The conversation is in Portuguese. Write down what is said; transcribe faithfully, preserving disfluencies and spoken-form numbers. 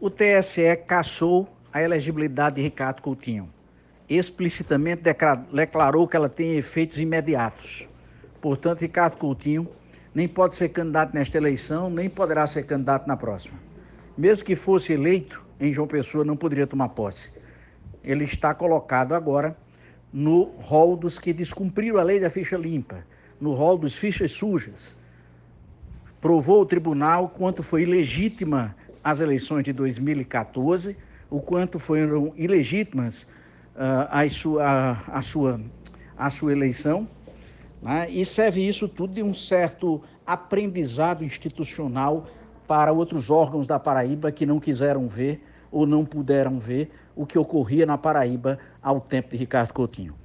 O T S E cassou a elegibilidade de Ricardo Coutinho. Explicitamente declarou que ela tem efeitos imediatos. Portanto, Ricardo Coutinho nem pode ser candidato nesta eleição, nem poderá ser candidato na próxima. Mesmo que fosse eleito, em João Pessoa não poderia tomar posse. Ele está colocado agora no rol dos que descumpriram a lei da ficha limpa, no rol dos fichas sujas. Provou o tribunal quanto foi ilegítima as eleições de dois mil e quatorze, o quanto foram ilegítimas uh, a, sua, a, a, sua, a sua eleição, né? E serve isso tudo de um certo aprendizado institucional para outros órgãos da Paraíba que não quiseram ver ou não puderam ver o que ocorria na Paraíba ao tempo de Ricardo Coutinho.